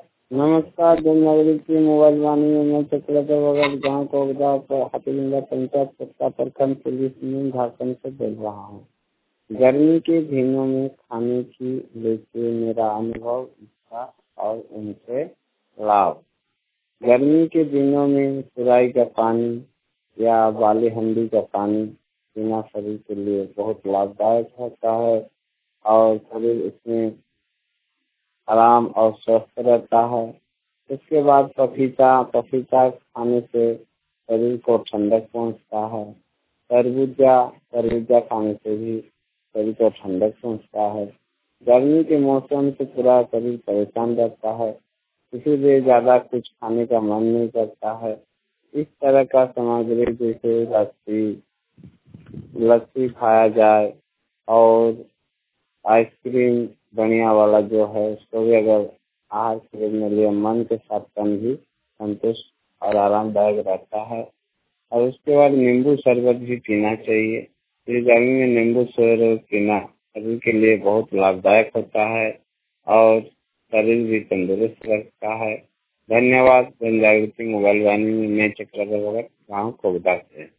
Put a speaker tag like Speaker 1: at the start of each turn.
Speaker 1: नमस्कार। जन नागरिक की मोबाइल वाणी में मैं चक्रधर वगैरह गाँव कोगदा हाथीगंगा पंचायत सत्ता प्रखंड पुलिस में झारखंड से बोल रहा हूँ। गर्मी के दिनों में खाने की लेके मेरा अनुभव, इच्छा और उनसे लाभ। गर्मी के दिनों में सुराही का पानी या बाली हंडी का पानी पीना शरीर के लिए बहुत लाभदायक होता है और शरीर इसमें आराम और स्वस्थ रहता है। इसके बाद पपीता खाने से शरीर को ठंडक पहुंचता है। तरबूजा खाने से भी शरीर को ठंडक पहुंचता है। गर्मी के मौसम से पूरा शरीर परेशान रहता है, इसीलिए ज्यादा कुछ खाने का मन नहीं करता है। इस तरह का सामग्री जैसे लस्सी खाया जाए और आइसक्रीम बढ़िया वाला जो है उसको भी अगर आहार के में लिए मन के साथ तन भी संतुष्ट और आरामदायक रहता है। और उसके बाद नींबू शरबत भी पीना चाहिए। इस गर्मी में नींबू शरबत पीना शरीर के लिए बहुत लाभदायक होता है और शरीर भी तंदुरुस्त रखता है। धन्यवाद। जन जागृति मोबाइल वाणी में मैं चक्रधर गाँव कोगदा से।